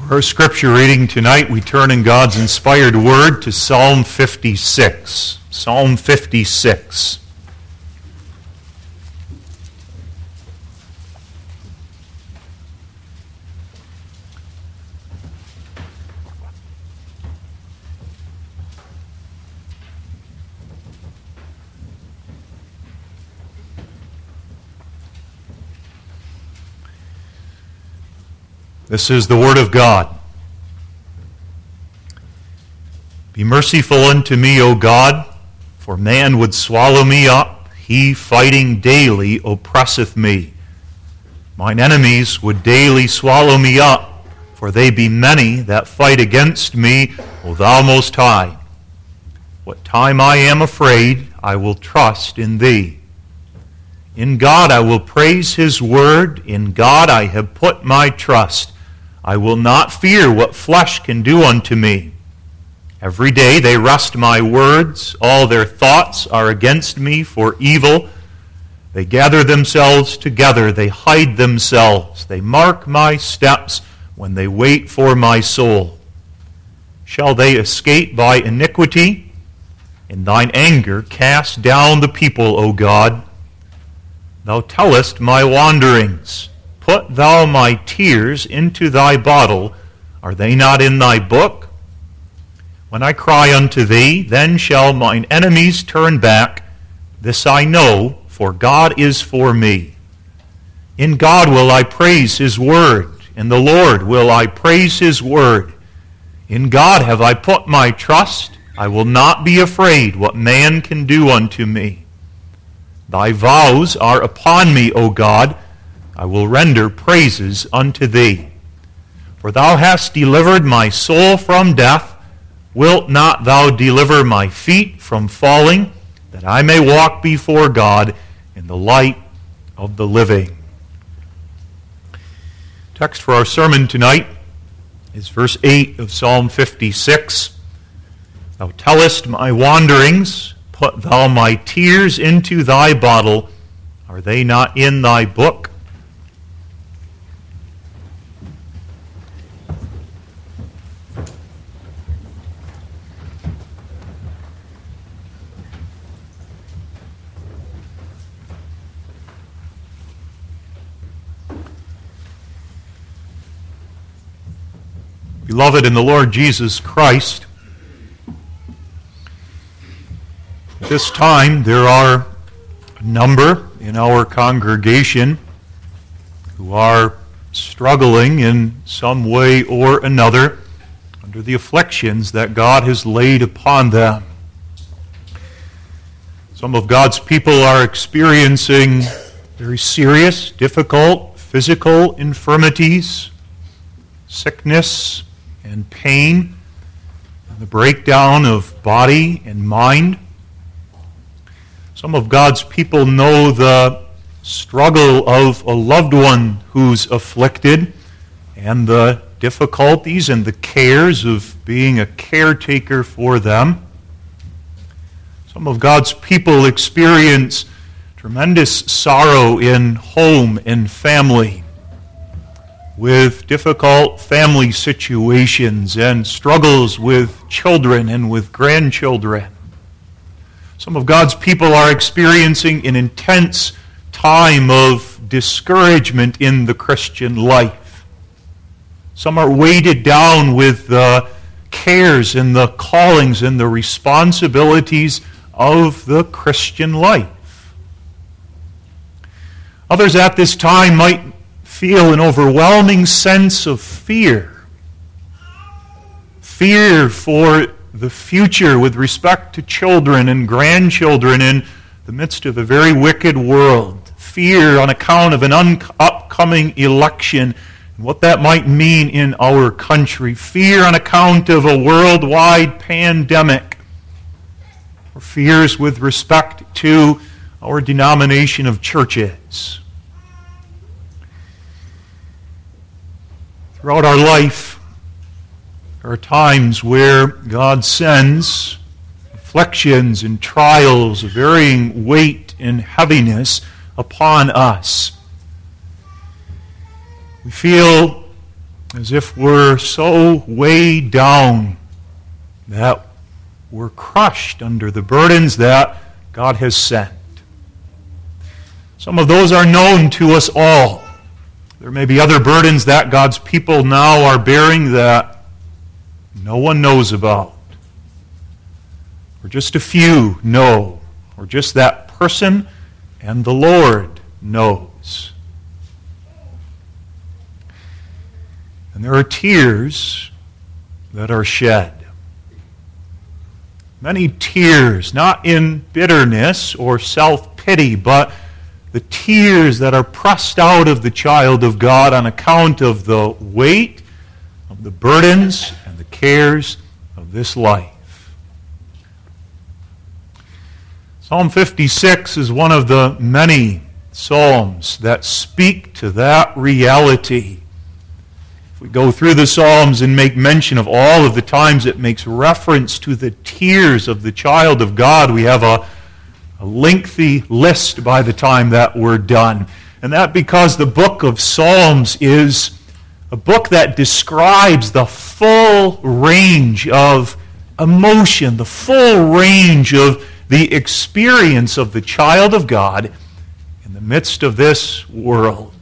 For our scripture reading tonight, we turn in God's inspired word to Psalm 56. Psalm 56. This is the word of God. Be merciful unto me, O God, for man would swallow me up. He, fighting daily, oppresseth me. Mine enemies would daily swallow me up, for they be many that fight against me, O thou Most High. What time I am afraid, I will trust in thee. In God I will praise his word. In God I have put my trust. I will not fear what flesh can do unto me. Every day they wrest my words. All their thoughts are against me for evil. They gather themselves together. They hide themselves. They mark my steps when they wait for my soul. Shall they escape by iniquity? In thine anger cast down the people, O God. Thou tellest my wanderings. Put thou my tears into thy bottle. Are they not in thy book? When I cry unto thee, then shall mine enemies turn back. This I know, for God is for me. In God will I praise his word. In the Lord will I praise his word. In God have I put my trust. I will not be afraid what man can do unto me. Thy vows are upon me, O God. I will render praises unto thee. For thou hast delivered my soul from death. Wilt not thou deliver my feet from falling, that I may walk before God in the light of the living? Text for our sermon tonight is verse 8 of Psalm 56. Thou tellest my wanderings. Put thou my tears into thy bottle. Are they not in thy book? Beloved in the Lord Jesus Christ, at this time there are a number in our congregation who are struggling in some way or another under the afflictions that God has laid upon them. Some of God's people are experiencing very serious, difficult physical infirmities, sickness, and pain, and the breakdown of body and mind. Some of God's people know the struggle of a loved one who's afflicted and the difficulties and the cares of being a caretaker for them. Some of God's people experience tremendous sorrow in home and family, with difficult family situations and struggles with children and with grandchildren. Some of God's people are experiencing an intense time of discouragement in the Christian life. Some are weighted down with the cares and the callings and the responsibilities of the Christian life. Others at this time might feel an overwhelming sense of fear. Fear for the future with respect to children and grandchildren in the midst of a very wicked world. Fear on account of an upcoming election and what that might mean in our country. Fear on account of a worldwide pandemic. Or fears with respect to our denomination of churches. Throughout our life, there are times where God sends afflictions and trials of varying weight and heaviness upon us. We feel as if we're so weighed down that we're crushed under the burdens that God has sent. Some of those are known to us all. There may be other burdens that God's people now are bearing that no one knows about. Or just a few know. Or just that person and the Lord knows. And there are tears that are shed. Many tears, not in bitterness or self-pity, but the tears that are pressed out of the child of God on account of the weight of the burdens and the cares of this life. Psalm 56 is one of the many psalms that speak to that reality. If we go through the Psalms and make mention of all of the times it makes reference to the tears of the child of God, we have a lengthy list by the time that we're done. And that because the book of Psalms is a book that describes the full range of emotion, the full range of the experience of the child of God in the midst of this world.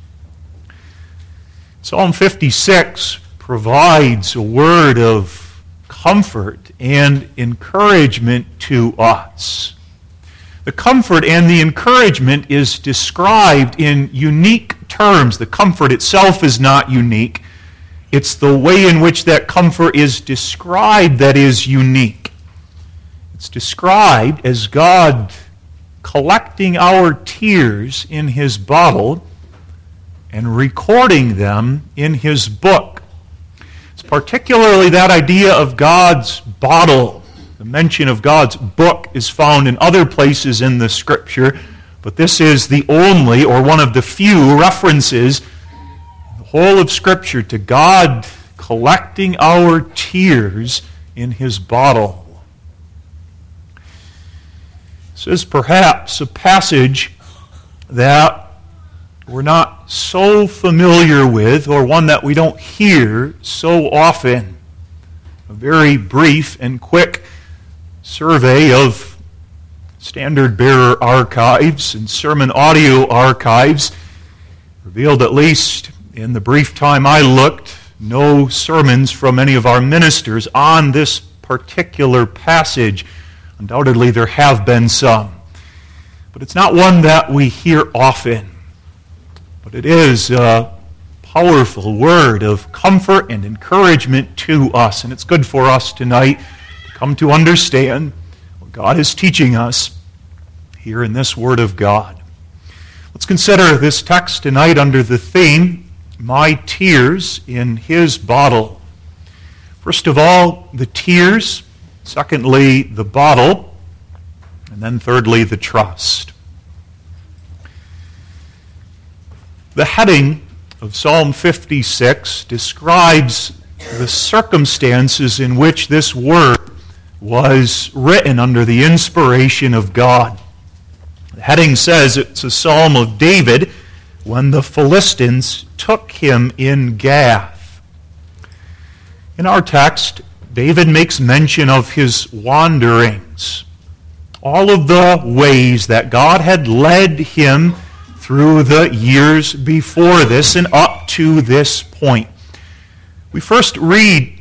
Psalm 56 provides a word of comfort and encouragement to us. The comfort and the encouragement is described in unique terms. The comfort itself is not unique. It's the way in which that comfort is described that is unique. It's described as God collecting our tears in His bottle and recording them in His book. It's particularly that idea of God's bottle. The mention of God's book is found in other places in the Scripture, but this is the only or one of the few references in the whole of Scripture to God collecting our tears in His bottle. This is perhaps a passage that we're not so familiar with, or one that we don't hear so often. A very brief and quick survey of Standard Bearer archives and sermon audio archives revealed, at least in the brief time I looked, no sermons from any of our ministers on this particular passage. Undoubtedly there have been some. But it's not one that we hear often. But it is a powerful word of comfort and encouragement to us. And it's good for us tonight to come to understand what God is teaching us here in this Word of God. Let's consider this text tonight under the theme, My Tears in His Bottle. First of all, the tears. Secondly, the bottle. And then thirdly, the trust. The heading of Psalm 56 describes the circumstances in which this word was written under the inspiration of God. The heading says it's a psalm of David when the Philistines took him in Gath. In our text, David makes mention of his wanderings, all of the ways that God had led him through the years before this and up to this point. We first read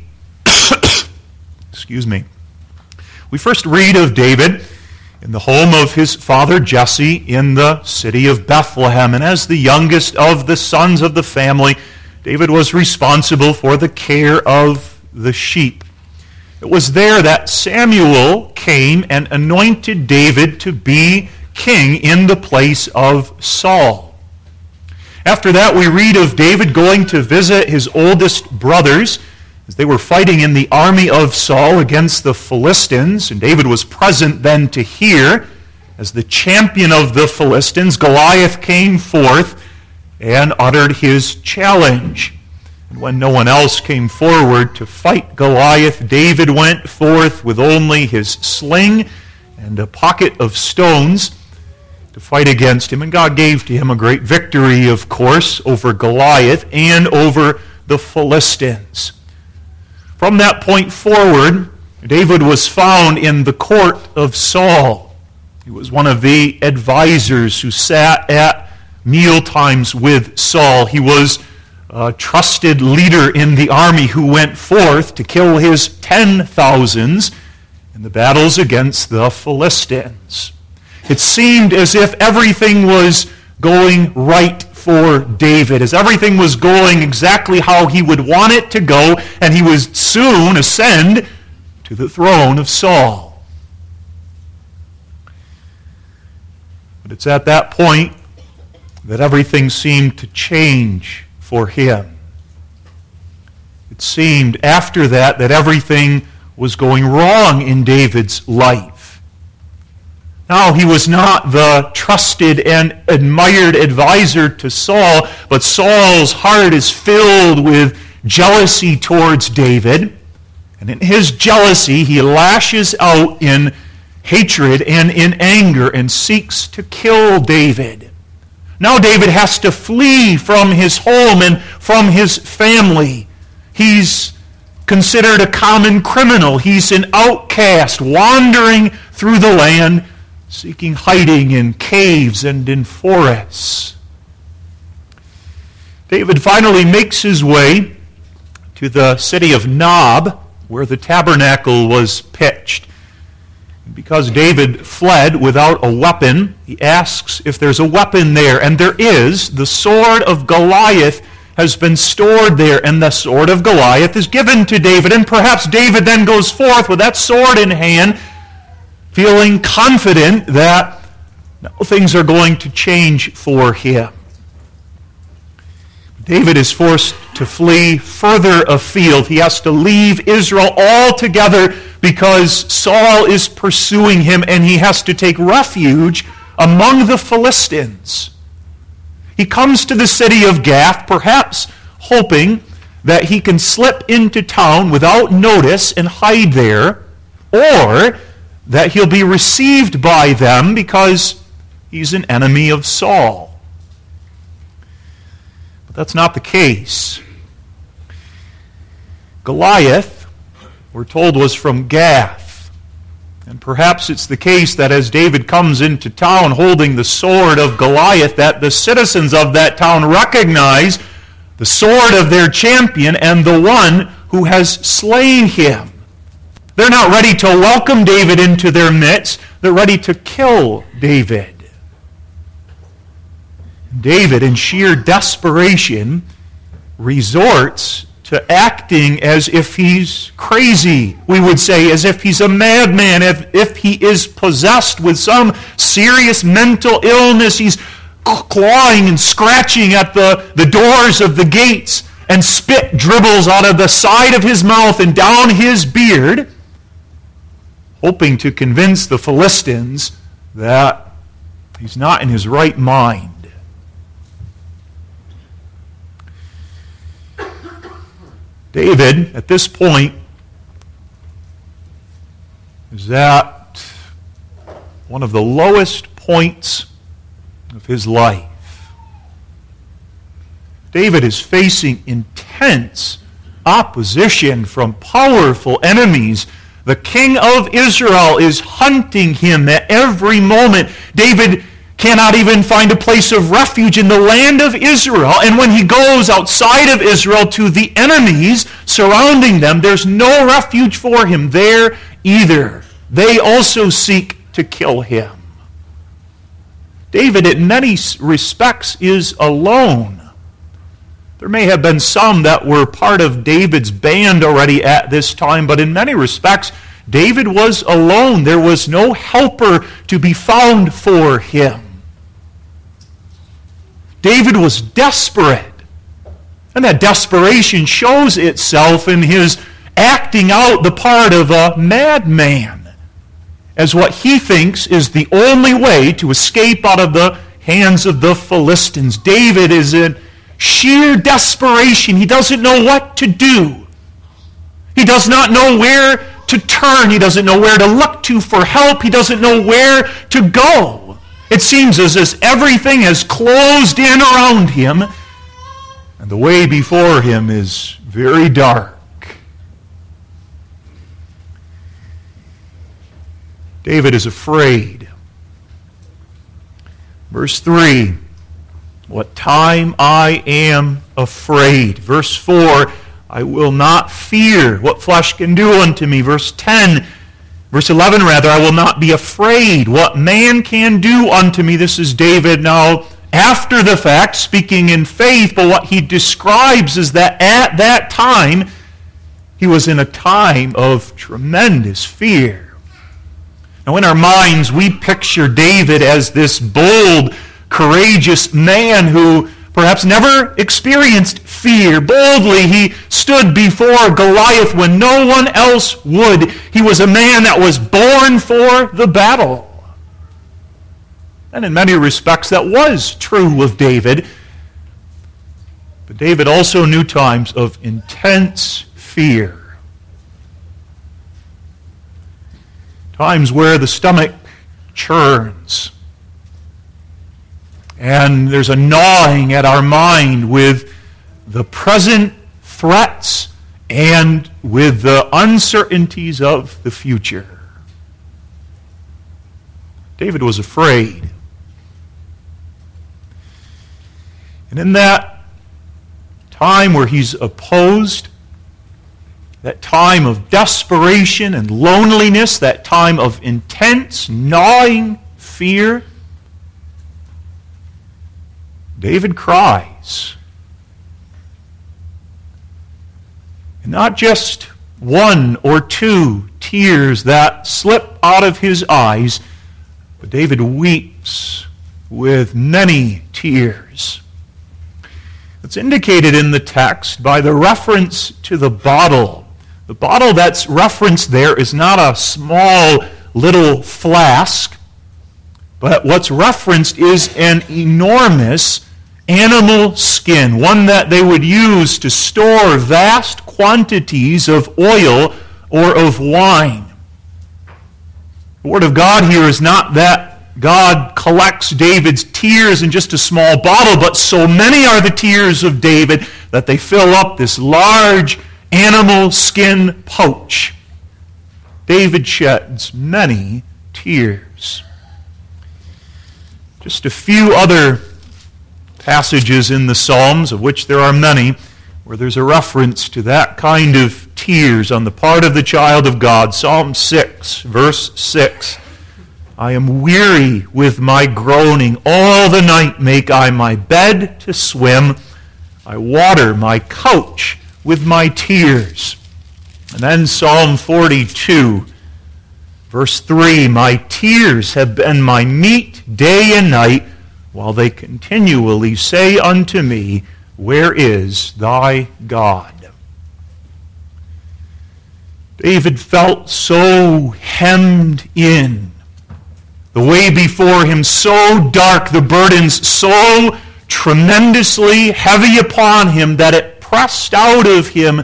We first read of David in the home of his father Jesse in the city of Bethlehem. And as the youngest of the sons of the family, David was responsible for the care of the sheep. It was there that Samuel came and anointed David to be king in the place of Saul. After that, we read of David going to visit his oldest brothers as they were fighting in the army of Saul against the Philistines. And David was present then to hear, as the champion of the Philistines, Goliath came forth and uttered his challenge. And when no one else came forward to fight Goliath, David went forth with only his sling and a pocket of stones to fight against him. And God gave to him a great victory, of course, over Goliath and over the Philistines. From that point forward, David was found in the court of Saul. He was one of the advisors who sat at meal times with Saul. He was a trusted leader in the army who went forth to kill his 10,000s in the battles against the Philistines. It seemed as if everything was going right for David, as everything was going exactly how he would want it to go, and he would soon ascend to the throne of Saul. But it's at that point that everything seemed to change for him. It seemed after that everything was going wrong in David's life. Now he was not the trusted and admired advisor to Saul, but Saul's heart is filled with jealousy towards David. And in his jealousy, he lashes out in hatred and in anger and seeks to kill David. Now David has to flee from his home and from his family. He's considered a common criminal. He's an outcast wandering through the land, seeking hiding in caves and in forests. David finally makes his way to the city of Nob, where the tabernacle was pitched. Because David fled without a weapon, he asks if there's a weapon there, and there is. The sword of Goliath has been stored there, and the sword of Goliath is given to David. And perhaps David then goes forth with that sword in hand, feeling confident that things are going to change for him. David is forced to flee further afield. He has to leave Israel altogether because Saul is pursuing him, and he has to take refuge among the Philistines. He comes to the city of Gath, perhaps hoping that he can slip into town without notice and hide there, or that he'll be received by them because he's an enemy of Saul. But that's not the case. Goliath, we're told, was from Gath. And perhaps it's the case that as David comes into town holding the sword of Goliath, that the citizens of that town recognize the sword of their champion and the one who has slain him. They're not ready to welcome David into their midst. They're ready to kill David. David, in sheer desperation, resorts to acting as if he's crazy, we would say, as if he's a madman, if he is possessed with some serious mental illness. He's clawing and scratching at the doors of the gates, and spit dribbles out of the side of his mouth and down his beard, hoping to convince the Philistines that he's not in his right mind. David, at this point, is at one of the lowest points of his life. David is facing intense opposition from powerful enemies. The king of Israel is hunting him at every moment. David cannot even find a place of refuge in the land of Israel. And when he goes outside of Israel to the enemies surrounding them, there's no refuge for him there either. They also seek to kill him. David, in many respects, is alone. There may have been some that were part of David's band already at this time, but in many respects, David was alone. There was no helper to be found for him. David was desperate. And that desperation shows itself in his acting out the part of a madman as what he thinks is the only way to escape out of the hands of the Philistines. David is in sheer desperation. He doesn't know what to do. He does not know where to turn. He doesn't know where to look to for help. He doesn't know where to go. It seems as if everything has closed in around him, and the way before him is very dark. David is afraid. Verse 3, what time I am afraid. Verse 4, I will not fear what flesh can do unto me. Verse 11, I will not be afraid what man can do unto me. This is David now after the fact, speaking in faith, but what he describes is that at that time, he was in a time of tremendous fear. Now in our minds, we picture David as this bold, courageous man who perhaps never experienced fear. Boldly, he stood before Goliath when no one else would. He was a man that was born for the battle. And in many respects, that was true of David. But David also knew times of intense fear. Times where the stomach churns. And there's a gnawing at our mind with the present threats and with the uncertainties of the future. David was afraid. And in that time where he's opposed, that time of desperation and loneliness, that time of intense, gnawing fear, David cries. And not just one or two tears that slip out of his eyes, but David weeps with many tears. It's indicated in the text by the reference to the bottle. The bottle that's referenced there is not a small little flask, but what's referenced is an enormous animal skin, one that they would use to store vast quantities of oil or of wine. The Word of God here is not that God collects David's tears in just a small bottle, but so many are the tears of David that they fill up this large animal skin pouch. David sheds many tears. Just a few other passages in the Psalms, of which there are many, where there's a reference to that kind of tears on the part of the child of God. Psalm 6, verse 6. I am weary with my groaning. All the night make I my bed to swim. I water my couch with my tears. And then Psalm 42, verse 3. My tears have been my meat day and night, while they continually say unto me, where is thy God? David felt so hemmed in. The way before him so dark, the burdens so tremendously heavy upon him that it pressed out of him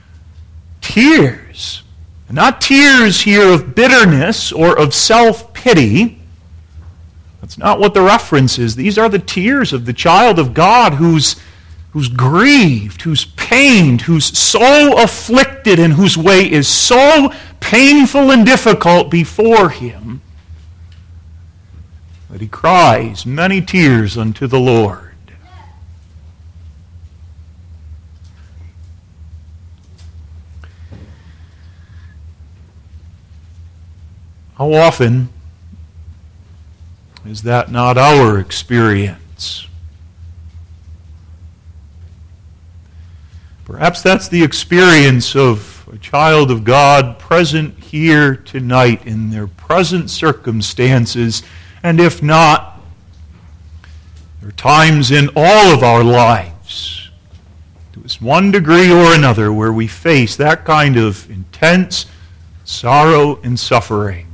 tears. Not tears here of bitterness or of self-pity. That's not what the reference is. These are the tears of the child of God who's grieved, who's pained, who's so afflicted, and whose way is so painful and difficult before him that he cries many tears unto the Lord. How often is that not our experience? Perhaps that's the experience of a child of God present here tonight in their present circumstances, and if not, there are times in all of our lives, to one degree or another, where we face that kind of intense sorrow and suffering.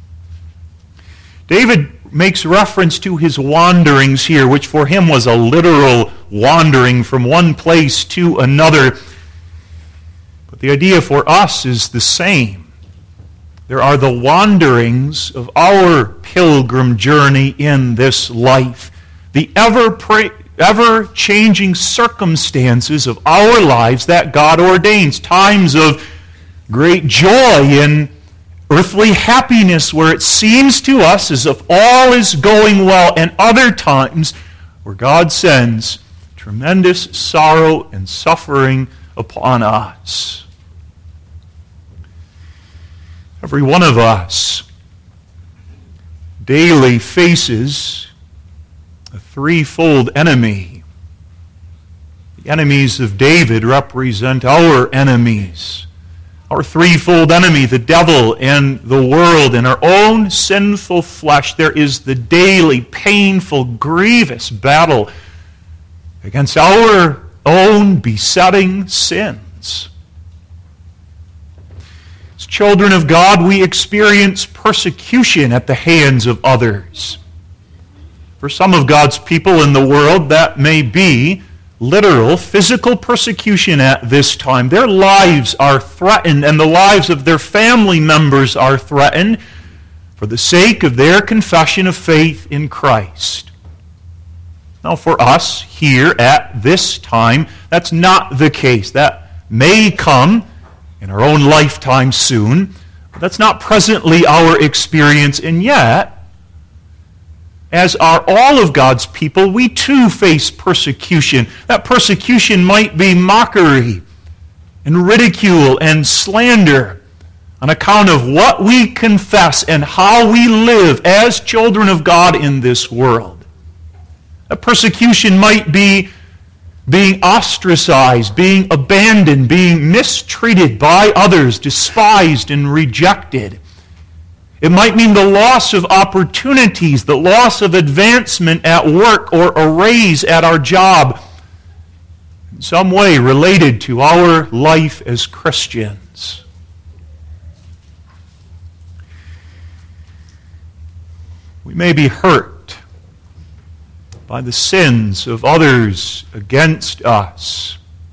David makes reference to his wanderings here, which for him was a literal wandering from one place to another. But the idea for us is the same. There are the wanderings of our pilgrim journey in this life, the ever-changing circumstances of our lives that God ordains. Times of great joy and earthly happiness where it seems to us as if all is going well, and other times where God sends tremendous sorrow and suffering upon us. Every one of us daily faces a threefold enemy. The enemies of David represent our enemies. Our threefold enemy, the devil and the world and our own sinful flesh. There is the daily, painful, grievous battle against our own besetting sins. As children of God, we experience persecution at the hands of others. For some of God's people in the world, that may be literal, physical persecution at this time. Their lives are threatened, and the lives of their family members are threatened for the sake of their confession of faith in Christ. Now, for us here at this time, that's not the case. That may come in our own lifetime soon, but that's not presently our experience, and yet, as are all of God's people, we too face persecution. That persecution might be mockery and ridicule and slander on account of what we confess and how we live as children of God in this world. That persecution might be being ostracized, being abandoned, being mistreated by others, despised and rejected. It might mean the loss of opportunities, the loss of advancement at work, or a raise at our job, in some way related to our life as Christians. We may be hurt by the sins of others against us.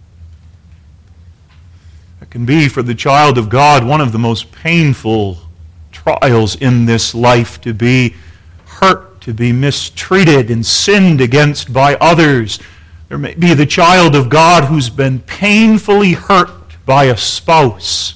That can be, for the child of God, one of the most painful trials in this life, to be hurt, to be mistreated and sinned against by others. There may be the child of God who's been painfully hurt by a spouse,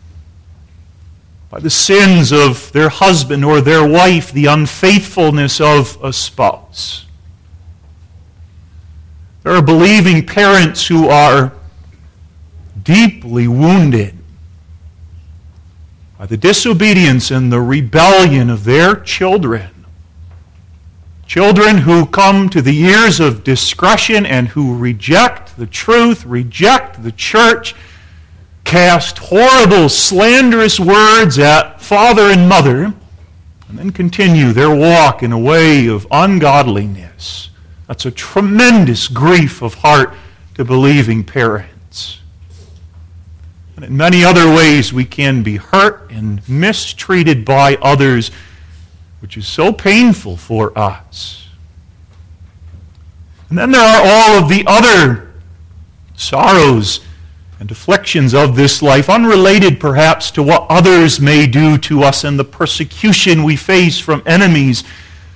by the sins of their husband or their wife, the unfaithfulness of a spouse. There are believing parents who are deeply wounded by the disobedience and the rebellion of their children. Children who come to the years of discretion and who reject the truth, reject the church, cast horrible, slanderous words at father and mother, and then continue their walk in a way of ungodliness. That's a tremendous grief of heart to believing parents. And in many other ways, we can be hurt and mistreated by others, which is so painful for us. And then there are all of the other sorrows and afflictions of this life, unrelated perhaps to what others may do to us and the persecution we face from enemies.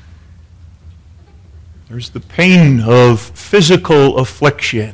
There's the pain of physical affliction,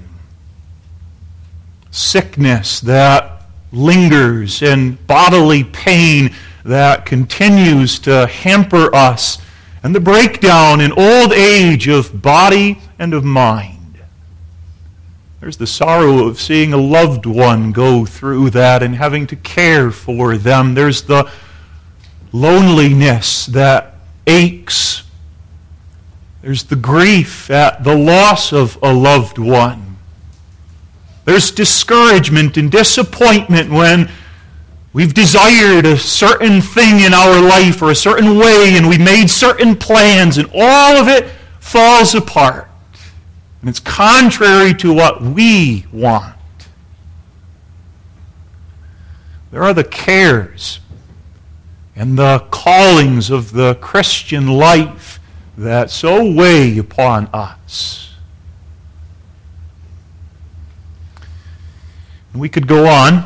sickness that lingers, and bodily pain that continues to hamper us, and the breakdown in old age of body and of mind. There's the sorrow of seeing a loved one go through that and having to care for them. There's the loneliness that aches. There's the grief at the loss of a loved one. There's discouragement and disappointment when we've desired a certain thing in our life or a certain way, and we've made certain plans, and all of it falls apart. And it's contrary to what we want. There are the cares and the callings of the Christian life that so weigh upon us. We could go on.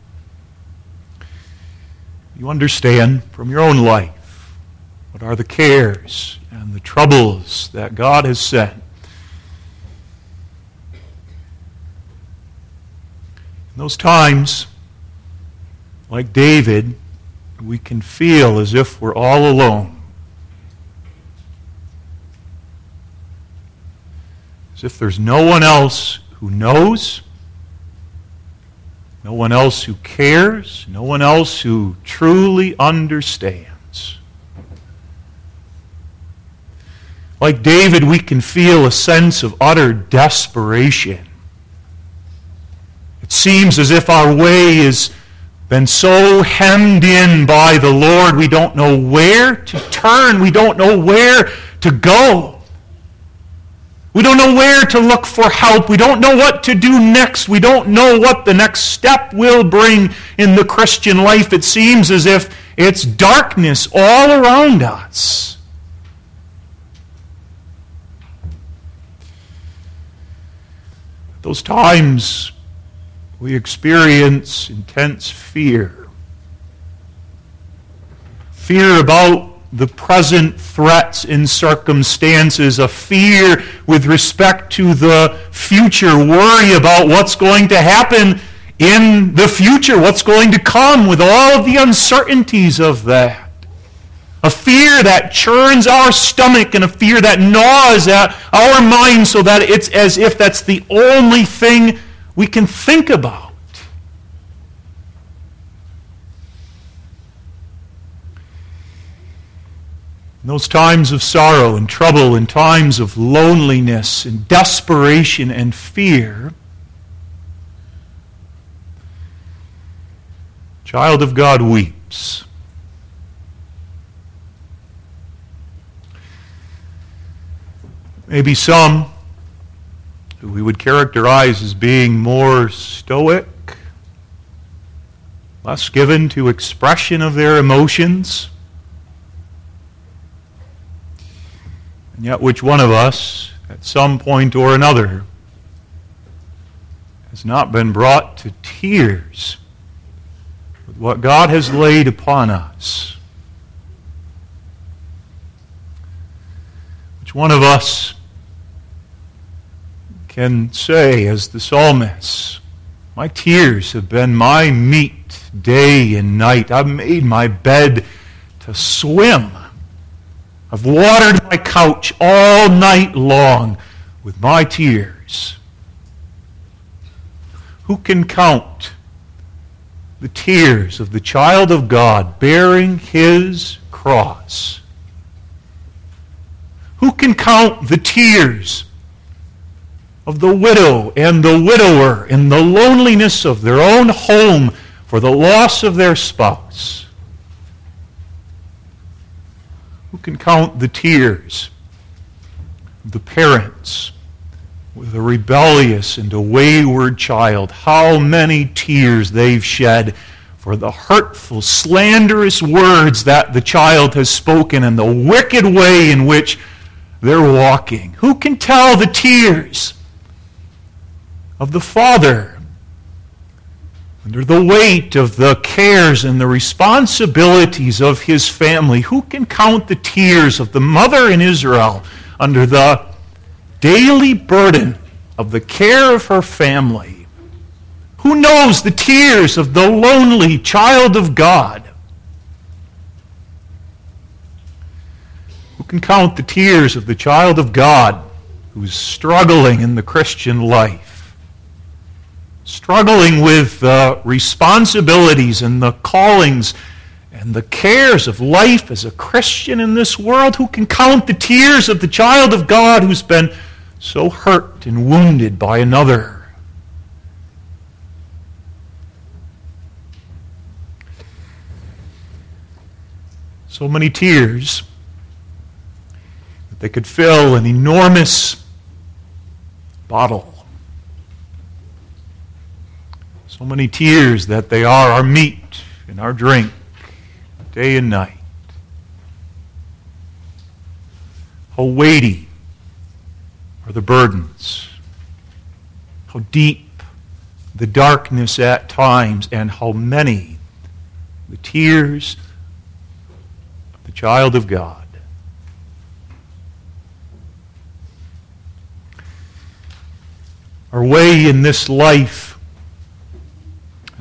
You understand from your own life what are the cares and the troubles that God has sent. In those times, like David, we can feel as if we're all alone. As if there's no one else who knows, no one else who cares, no one else who truly understands. Like David, we can feel a sense of utter desperation. It seems as if our way has been so hemmed in by the Lord, we don't know where to turn. We don't know where to go. We don't know where to look for help. We don't know what to do next. We don't know what the next step will bring in the Christian life. It seems as if it's darkness all around us. Those times we experience intense fear. Fear about the present threats and circumstances, a fear with respect to the future, worry about what's going to happen in the future, what's going to come with all of the uncertainties of that. A fear that churns our stomach and a fear that gnaws at our mind so that it's as if that's the only thing we can think about. In those times of sorrow and trouble, in times of loneliness and desperation and fear, child of God weeps. Maybe some who we would characterize as being more stoic, less given to expression of their emotions. And yet which one of us, at some point or another, has not been brought to tears with what God has laid upon us? Which one of us can say, as the psalmist, my tears have been my meat day and night. I've made my bed to swim. I've watered my couch all night long with my tears. Who can count the tears of the child of God bearing his cross? Who can count the tears of the widow and the widower in the loneliness of their own home for the loss of their spouse? Who can count the tears of the parents with a rebellious and a wayward child? How many tears they've shed for the hurtful, slanderous words that the child has spoken and the wicked way in which they're walking. Who can tell the tears of the father under the weight of the cares and the responsibilities of his family? Who can count the tears of the mother in Israel under the daily burden of the care of her family? Who knows the tears of the lonely child of God? Who can count the tears of the child of God who's struggling in the Christian life? Struggling with the responsibilities and the callings and the cares of life as a Christian in this world? Who can count the tears of the child of God who's been so hurt and wounded by another? So many tears that they could fill an enormous bottle. So many tears that they are our meat and our drink day and night. How weighty are the burdens. How deep the darkness at times, and how many the tears of the child of God. Our way in this life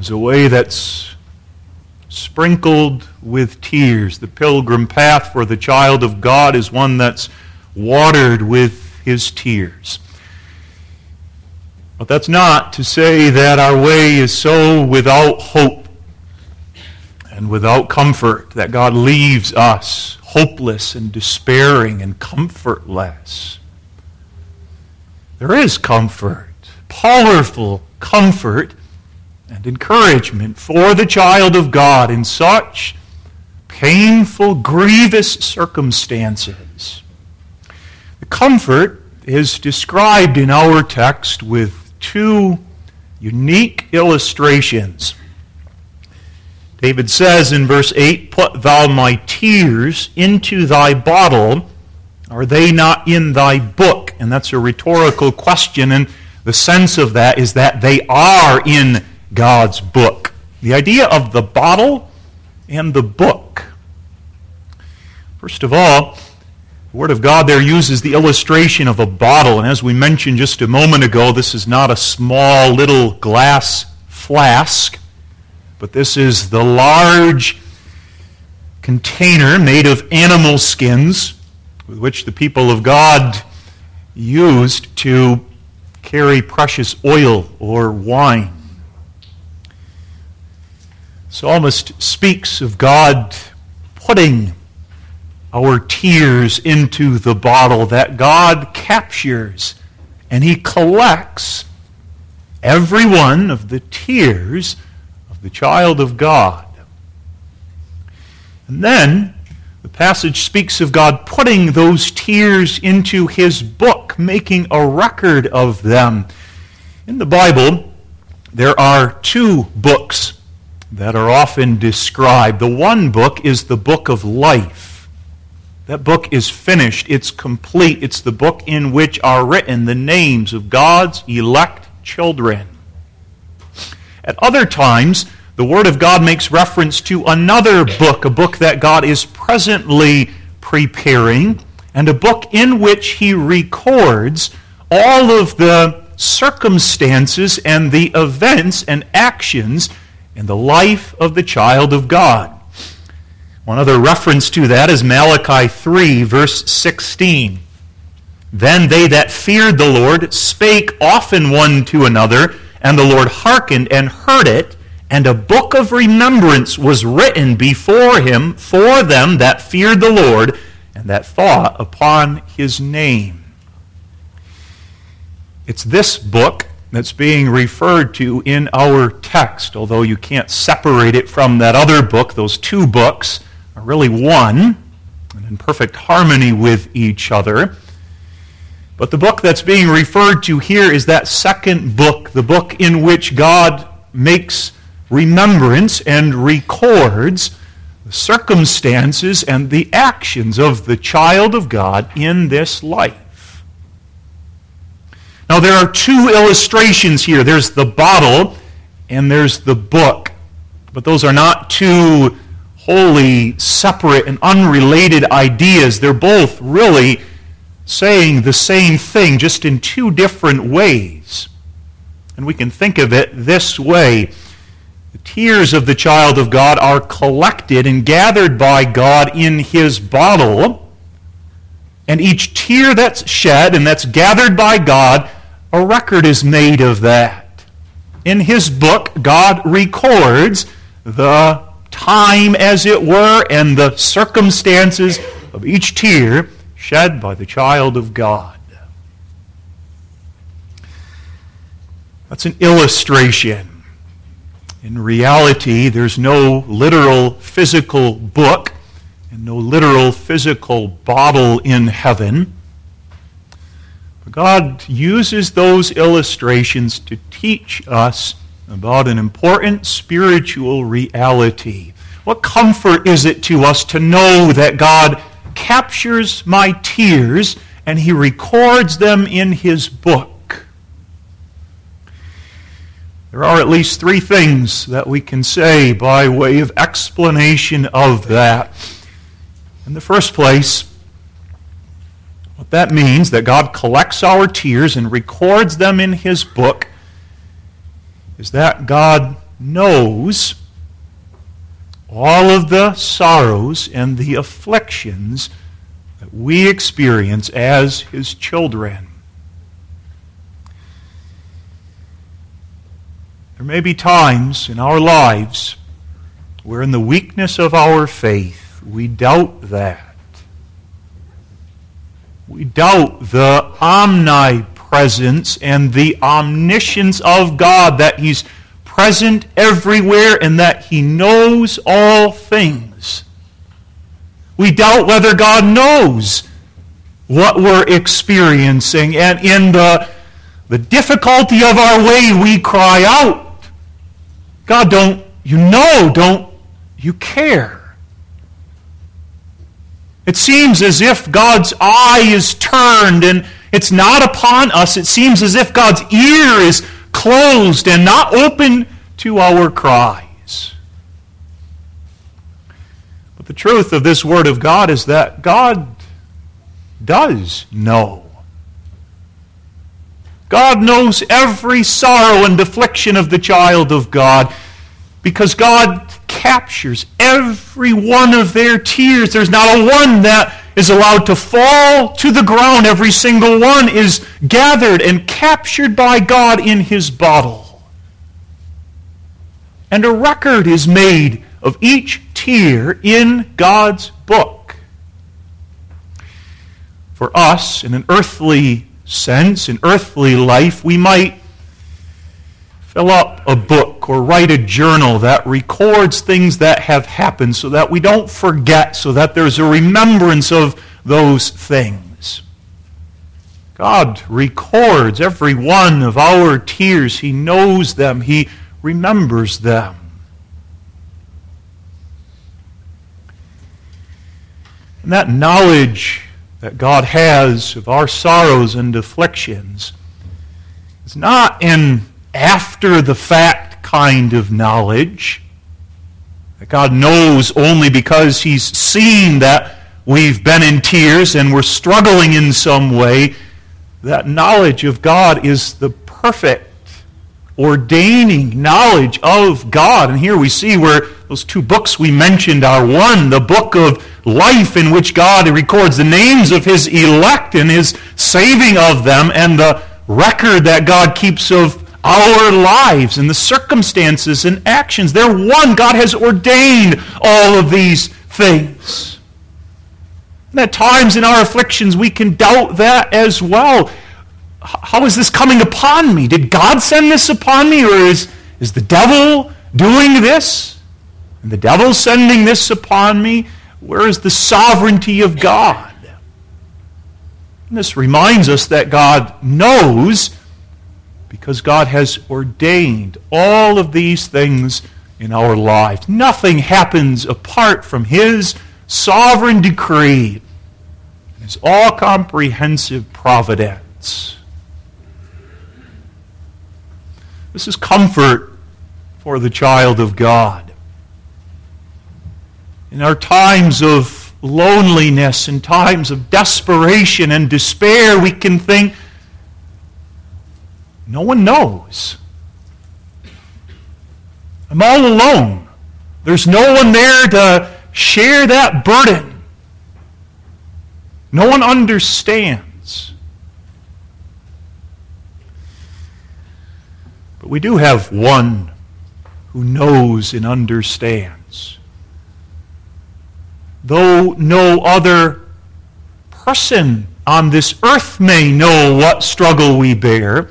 is a way that's sprinkled with tears. The pilgrim path for the child of God is one that's watered with his tears. But that's not to say that our way is so without hope and without comfort that God leaves us hopeless and despairing and comfortless. There is comfort, powerful comfort and encouragement for the child of God in such painful, grievous circumstances. The comfort is described in our text with two unique illustrations. David says in verse 8, "Put thou my tears into thy bottle. Are they not in thy book?" And that's a rhetorical question, and the sense of that is that they are in God's book. The idea of the bottle and the book. First of all, the Word of God there uses the illustration of a bottle, and as we mentioned just a moment ago, this is not a small little glass flask, but this is the large container made of animal skins with which the people of God used to carry precious oil or wine. The psalmist speaks of God putting our tears into the bottle, that God captures and He collects every one of the tears of the child of God. And then the passage speaks of God putting those tears into His book, making a record of them. In the Bible, there are two books that are often described. The one book is the book of life. That book is finished. It's complete. It's the book in which are written the names of God's elect children. At other times, the Word of God makes reference to another book, a book that God is presently preparing, and a book in which He records all of the circumstances and the events and actions in the life of the child of God. One other reference to that is Malachi 3, verse 16. "Then they that feared the Lord spake often one to another, and the Lord hearkened and heard it, and a book of remembrance was written before Him for them that feared the Lord, and that thought upon His name." It's this book that's being referred to in our text, although you can't separate it from that other book. Those two books are really one, and in perfect harmony with each other. But the book that's being referred to here is that second book, the book in which God makes remembrance and records the circumstances and the actions of the child of God in this life. Now, there are two illustrations here. There's the bottle and there's the book. But those are not two wholly separate and unrelated ideas. They're both really saying the same thing, just in two different ways. And we can think of it this way. The tears of the child of God are collected and gathered by God in His bottle. And each tear that's shed and that's gathered by God, a record is made of that. In His book, God records the time, as it were, and the circumstances of each tear shed by the child of God. That's an illustration. In reality, there's no literal physical book and no literal physical bottle in heaven. God uses those illustrations to teach us about an important spiritual reality. What comfort is it to us to know that God captures my tears and He records them in His book? There are at least three things that we can say by way of explanation of that. In the first place, what that means, that God collects our tears and records them in His book, is that God knows all of the sorrows and the afflictions that we experience as His children. There may be times in our lives where in the weakness of our faith we doubt that. We doubt the omnipresence and the omniscience of God, that He's present everywhere and that He knows all things. We doubt whether God knows what we're experiencing, and in the difficulty of our way we cry out, God, don't you care? It seems as if God's eye is turned and it's not upon us. It seems as if God's ear is closed and not open to our cries. But the truth of this Word of God is that God does know. God knows every sorrow and affliction of the child of God, because God captures every one of their tears. There's not a one that is allowed to fall to the ground. Every single one is gathered and captured by God in His bottle. And a record is made of each tear in God's book. For us, in an earthly sense, in earthly life, we might fill up a book or write a journal that records things that have happened so that we don't forget, so that there's a remembrance of those things. God records every one of our tears. He knows them. He remembers them. And that knowledge that God has of our sorrows and afflictions is not an after-the-fact kind of knowledge that God knows only because He's seen that we've been in tears and we're struggling in some way. That knowledge of God is the perfect, ordaining knowledge of God. And here we see where those two books we mentioned are one, the book of life in which God records the names of His elect and His saving of them, and the record that God keeps of our lives and the circumstances and actions. They're one. God has ordained all of these things. And at times in our afflictions we can doubt that as well. How is this coming upon me? Did God send this upon me, or is the devil doing this? And the devil sending this upon me? Where is the sovereignty of God? And this reminds us that God knows, because God has ordained all of these things in our lives. Nothing happens apart from His sovereign decree, His all-comprehensive providence. This is comfort for the child of God. In our times of loneliness and times of desperation and despair, we can think, no one knows. I'm all alone. There's no one there to share that burden. No one understands. But we do have one who knows and understands. Though no other person on this earth may know what struggle we bear,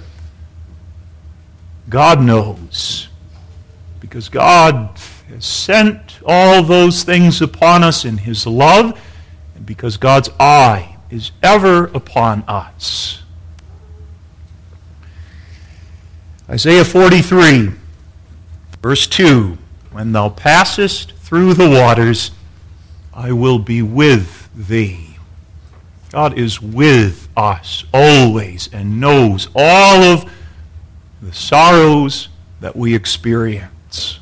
God knows. Because God has sent all those things upon us in His love, and because God's eye is ever upon us. Isaiah 43, verse 2, when thou passest through the waters, I will be with thee. God is with us always and knows all of the sorrows that we experience.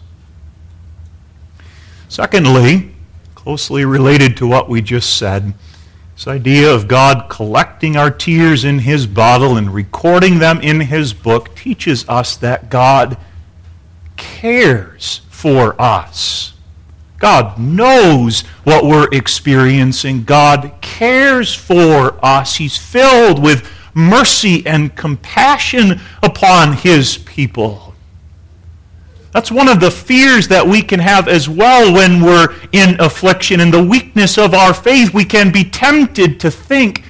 Secondly, closely related to what we just said, this idea of God collecting our tears in His bottle and recording them in His book teaches us that God cares for us. God knows what we're experiencing. God cares for us. He's filled with mercy and compassion upon His people. That's one of the fears that we can have as well when we're in affliction. In the weakness of our faith, we can be tempted to think,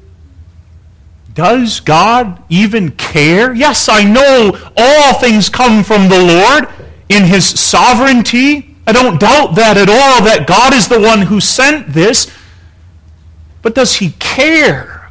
does God even care? Yes, I know all things come from the Lord in His sovereignty. I don't doubt that at all, that God is the one who sent this. But does He care?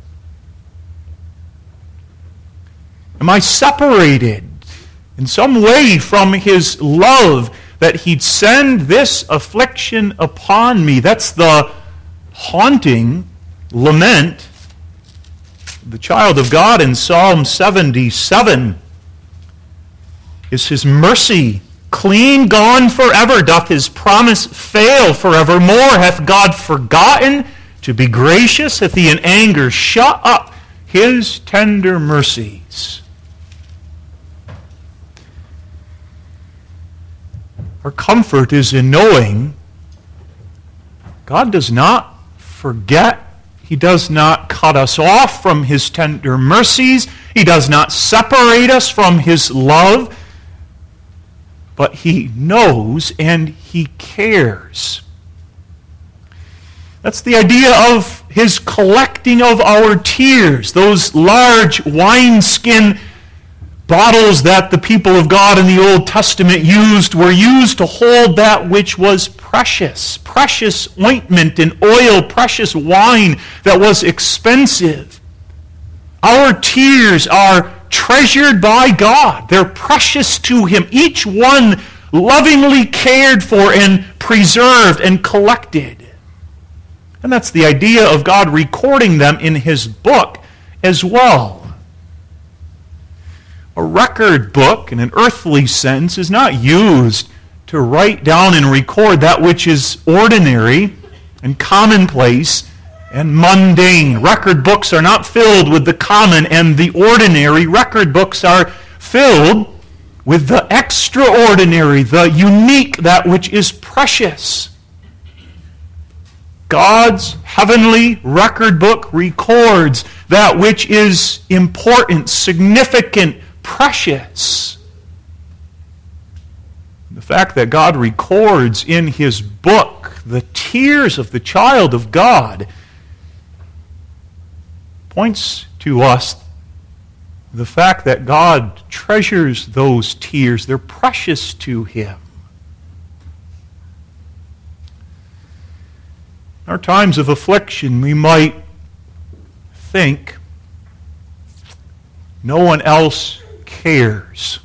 Am I separated in some way from His love that He'd send this affliction upon me? That's the haunting lament of the child of God in Psalm 77. Is His mercy clean gone forever? Doth His promise fail forevermore? Hath God forgotten to be gracious? Hath He in anger shut up His tender mercies? Our comfort is in knowing God does not forget. He does not cut us off from His tender mercies. He does not separate us from His love. But He knows and He cares. That's the idea of His collecting of our tears. Those large wineskin bottles that the people of God in the Old Testament were used to hold that which was precious. Precious ointment and oil, precious wine that was expensive. Our tears are treasured by God. They're precious to Him. Each one lovingly cared for and preserved and collected. And that's the idea of God recording them in His book as well. A record book, in an earthly sense, is not used to write down and record that which is ordinary and commonplace and mundane. Record books are not filled with the common and the ordinary. Record books are filled with the extraordinary, the unique, that which is precious. God's heavenly record book records that which is important, significant, precious. The fact that God records in His book the tears of the child of God points to us the fact that God treasures those tears. They're precious to Him. In our times of affliction, we might think no one else cares.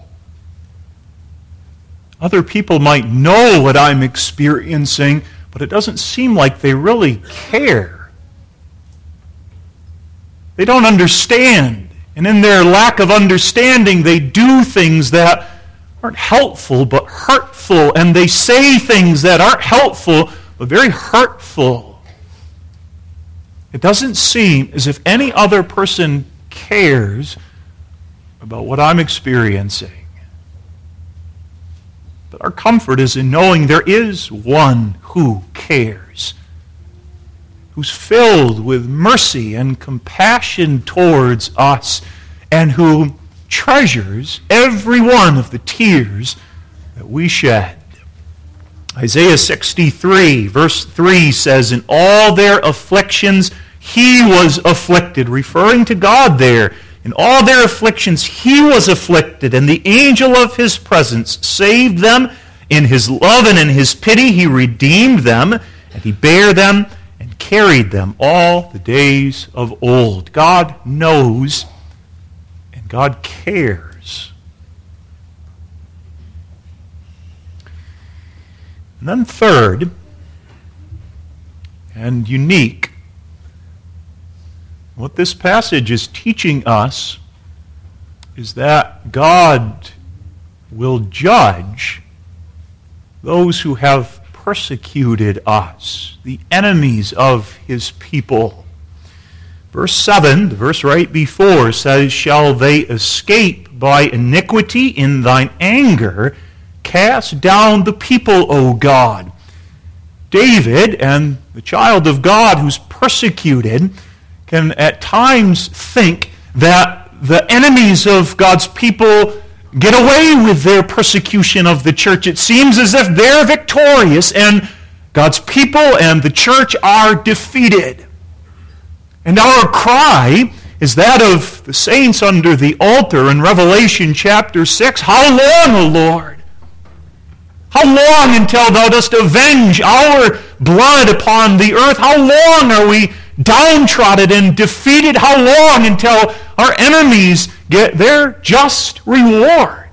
Other people might know what I'm experiencing, but it doesn't seem like they really care. They don't understand. And in their lack of understanding, they do things that aren't helpful but hurtful. And they say things that aren't helpful but very hurtful. It doesn't seem as if any other person cares about what I'm experiencing. But our comfort is in knowing there is one who cares, who's filled with mercy and compassion towards us, and who treasures every one of the tears that we shed. Isaiah 63, verse 3 says, "In all their afflictions He was afflicted," referring to God there. In all their afflictions He was afflicted, and the angel of His presence saved them. In His love and in His pity He redeemed them, and He bare them and carried them all the days of old. God knows and God cares. And then third, and unique, what this passage is teaching us is that God will judge those who have persecuted us, the enemies of His people. Verse 7, the verse right before, says, "Shall they escape by iniquity in thine anger? Cast down the people, O God." David and the child of God who's persecuted can at times think that the enemies of God's people get away with their persecution of the church. It seems as if they're victorious and God's people and the church are defeated. And our cry is that of the saints under the altar in Revelation chapter 6. How long, O Lord? How long until thou dost avenge our blood upon the earth? How long are we downtrodden and defeated? How long until our enemies get their just reward?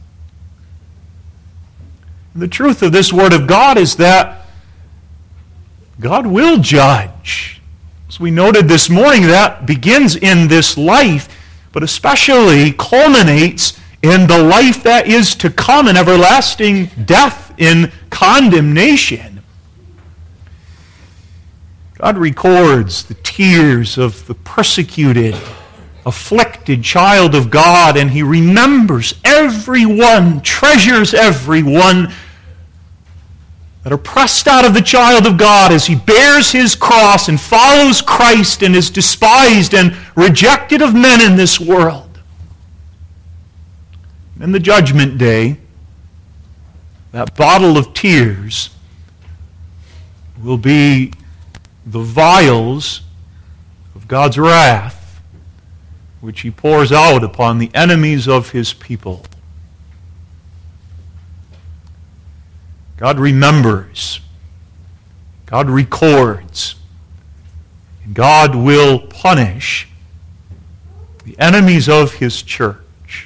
And the truth of this word of God is that God will judge. As we noted this morning, that begins in this life, but especially culminates in the life that is to come, in everlasting death in condemnation. God records the tears of the persecuted, afflicted child of God, and He remembers everyone, treasures everyone that are pressed out of the child of God as he bears his cross and follows Christ and is despised and rejected of men in this world. In the judgment day, that bottle of tears will be the vials of God's wrath, which He pours out upon the enemies of His people. God remembers, God records, and God will punish the enemies of His church.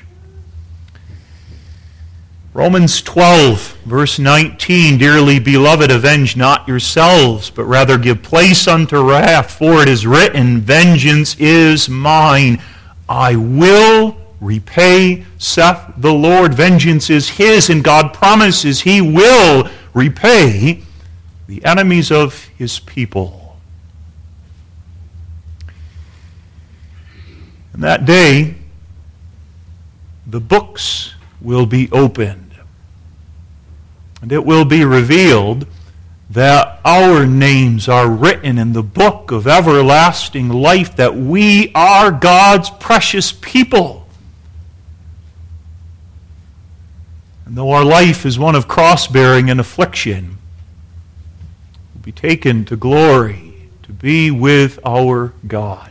Romans 12, verse 19, "Dearly beloved, avenge not yourselves, but rather give place unto wrath, for it is written, Vengeance is mine, I will repay, saith the Lord." Vengeance is His, and God promises He will repay the enemies of His people. And that day, the books will be opened, and it will be revealed that our names are written in the book of everlasting life, that we are God's precious people. And though our life is one of cross-bearing and affliction, we'll be taken to glory to be with our God.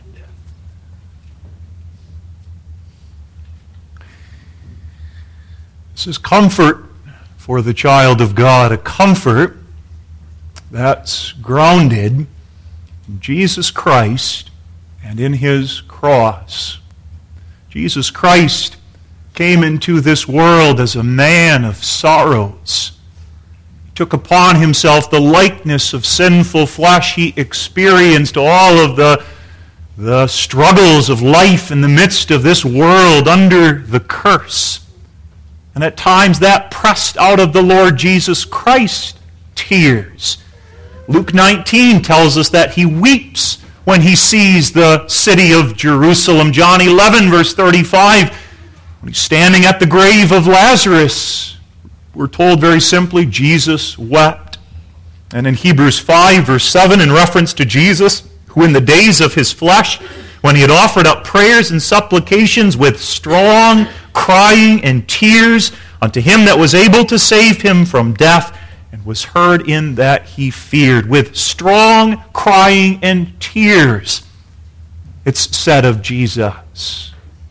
This is comfort for the child of God, a comfort that's grounded in Jesus Christ and in His cross. Jesus Christ came into this world as a man of sorrows. He took upon Himself the likeness of sinful flesh. He experienced all of the struggles of life in the midst of this world under the curse. And at times that pressed out of the Lord Jesus Christ tears. Luke 19 tells us that He weeps when He sees the city of Jerusalem. John 11, verse 35, when He's standing at the grave of Lazarus, we're told very simply, Jesus wept. And in Hebrews 5, verse 7, in reference to Jesus, who in the days of His flesh, when He had offered up prayers and supplications with strong crying and tears unto Him that was able to save Him from death, and was heard in that He feared. With strong crying and tears, it's said of Jesus.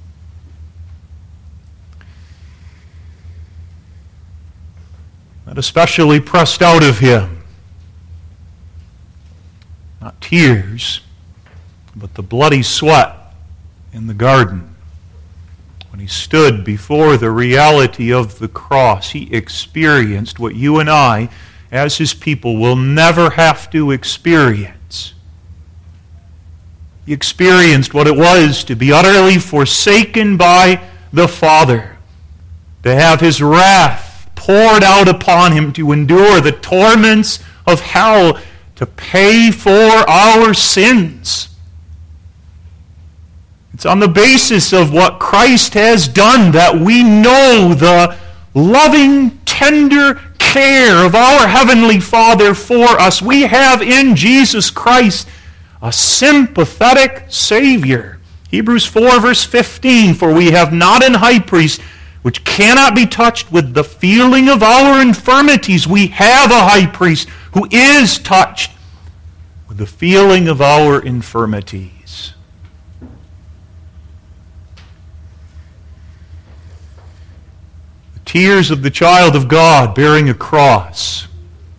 That especially pressed out of Him, not tears, but the bloody sweat in the garden. When He stood before the reality of the cross, He experienced what you and I, as His people, will never have to experience. He experienced what it was to be utterly forsaken by the Father, to have His wrath poured out upon Him, to endure the torments of hell, to pay for our sins. It's on the basis of what Christ has done that we know the loving, tender care of our Heavenly Father for us. We have in Jesus Christ a sympathetic Savior. Hebrews 4 verse 15, for we have not an high priest which cannot be touched with the feeling of our infirmities. We have a high priest who is touched with the feeling of our infirmities. The tears of the child of God bearing a cross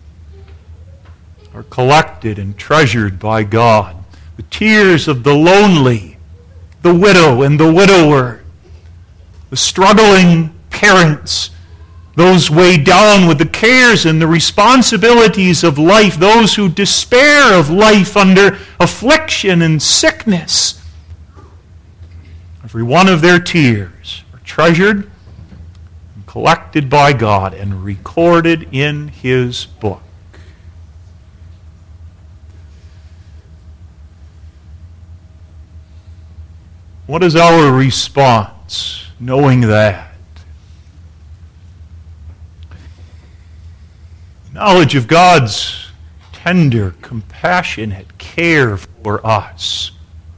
are collected and treasured by God. The tears of the lonely, the widow and the widower, the struggling parents, those weighed down with the cares and the responsibilities of life, those who despair of life under affliction and sickness. Every one of their tears are treasured and collected by God and recorded in His book. What is our response, knowing that? Knowledge of God's tender, compassionate care for us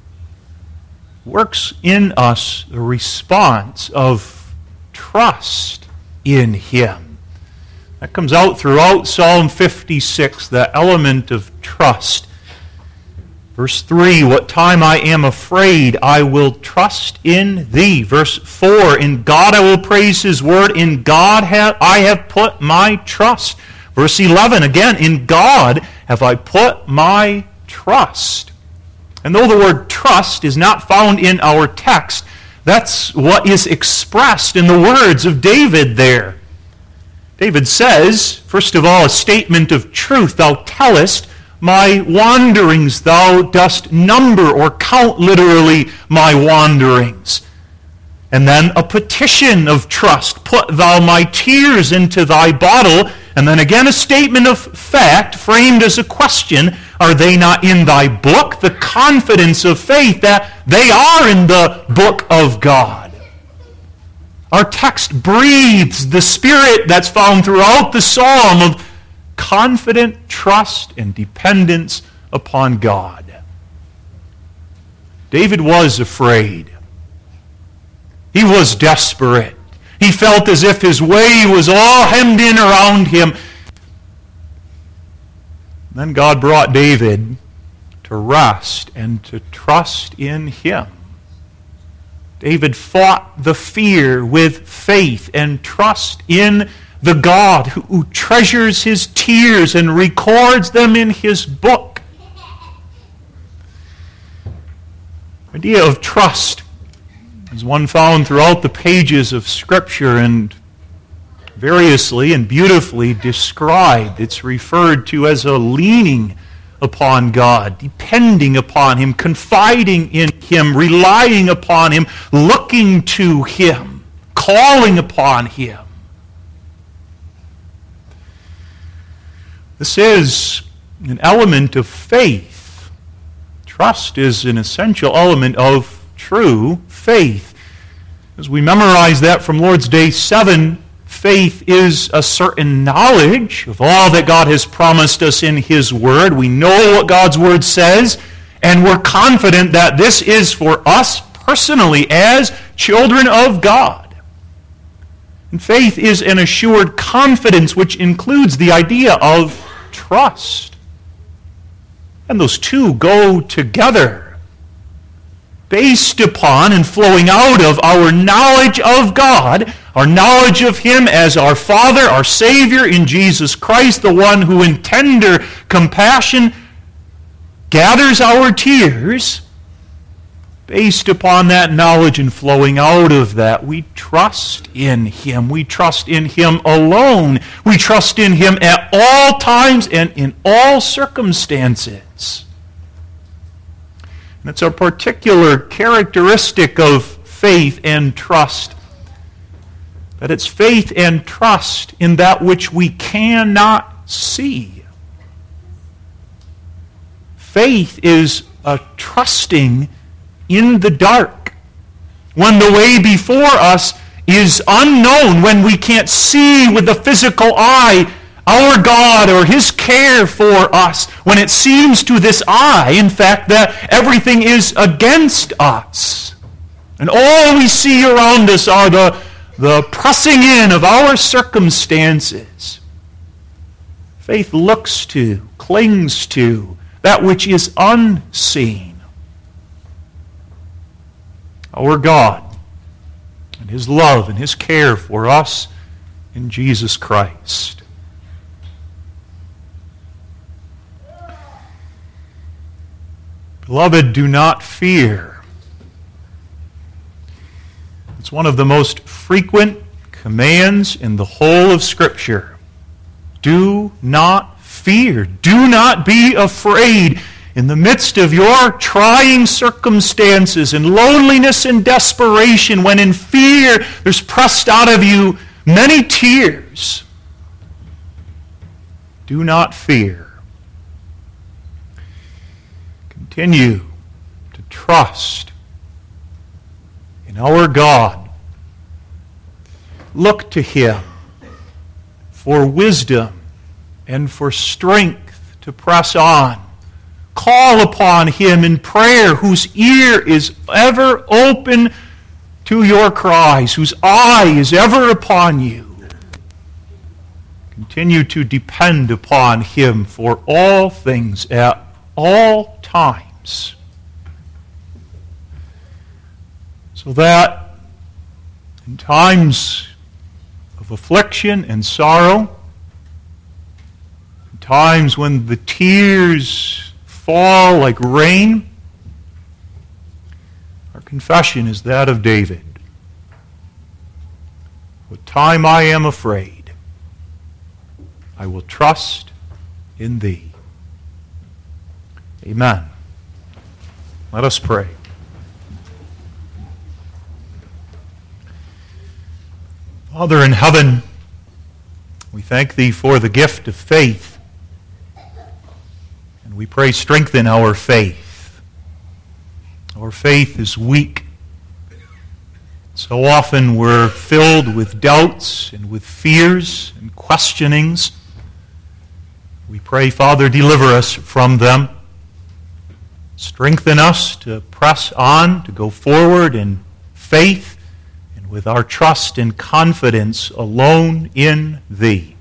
works in us the response of trust in Him. That comes out throughout Psalm 56, the element of trust. Verse 3, what time I am afraid, I will trust in Thee. Verse 4, in God I will praise His word. In God I have put my trust. Verse 11, again, in God have I put my trust. And though the word trust is not found in our text, that's what is expressed in the words of David there. David says, first of all, a statement of truth. Thou tellest my wanderings, thou dost number or count literally my wanderings. And then a petition of trust. Put thou my tears into thy bottle. And then again a statement of fact framed as a question. Are they not in thy book? The confidence of faith that they are in the book of God. Our text breathes the spirit that's found throughout the psalm of confident trust and dependence upon God. David was afraid. He was desperate. He felt as if his way was all hemmed in around him. Then God brought David to rest and to trust in Him. David fought the fear with faith and trust in the God who treasures his tears and records them in His book. The idea of trust is one found throughout the pages of Scripture and variously and beautifully described. It's referred to as a leaning upon God, depending upon Him, confiding in Him, relying upon Him, looking to Him, calling upon Him. This is an element of faith. Trust is an essential element of true faith. As we memorize that from Lord's Day 7, faith is a certain knowledge of all that God has promised us in His Word. We know what God's Word says, and we're confident that this is for us personally as children of God. And faith is an assured confidence which includes the idea of trust. And those two go together, based upon and flowing out of our knowledge of God, our knowledge of Him as our Father, our Savior in Jesus Christ, the one who in tender compassion gathers our tears. Based upon that knowledge and flowing out of that, we trust in Him. We trust in Him alone. We trust in Him at all times and in all circumstances. And it's a particular characteristic of faith and trust, that it's faith and trust in that which we cannot see. Faith is a trusting in the dark. when the way before us is unknown, when we can't see with the physical eye our God or His care for us, when it seems to this eye, in fact, that everything is against us. And all we see around us are the pressing in of our circumstances. Faith looks to, clings to that which is unseen. Our God and His love and His care for us in Jesus Christ. Beloved, do not fear. It's one of the most frequent commands in the whole of Scripture. Do not fear. Do not be afraid. In the midst of your trying circumstances and loneliness and desperation, when in fear there's pressed out of you many tears, do not fear. Continue to trust in our God. Look to Him for wisdom and for strength to press on. Call upon Him in prayer, whose ear is ever open to your cries, whose eye is ever upon you. Continue to depend upon Him for all things at all times, so that in times of affliction and sorrow, in times when the tears fall like rain, our confession is that of David. What time I am afraid, I will trust in Thee. Amen. Let us pray. Father in heaven, we thank Thee for the gift of faith. And we pray, strengthen our faith. Our faith is weak. So often we're filled with doubts and with fears and questionings. We pray, Father, deliver us from them. Strengthen us to press on, to go forward in faith and with our trust and confidence alone in Thee.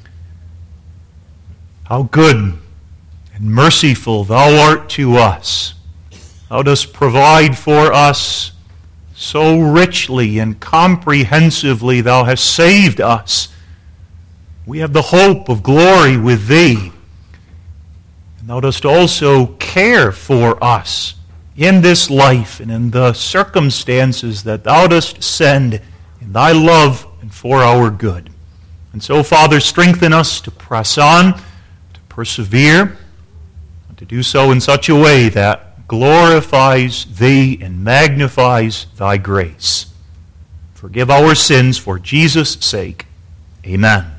How good and merciful Thou art to us. Thou dost provide for us so richly and comprehensively. Thou hast saved us. We have the hope of glory with Thee. Thou dost also care for us in this life and in the circumstances that Thou dost send in Thy love and for our good. And so, Father, strengthen us to press on, to persevere, and to do so in such a way that glorifies Thee and magnifies Thy grace. Forgive our sins for Jesus' sake. Amen.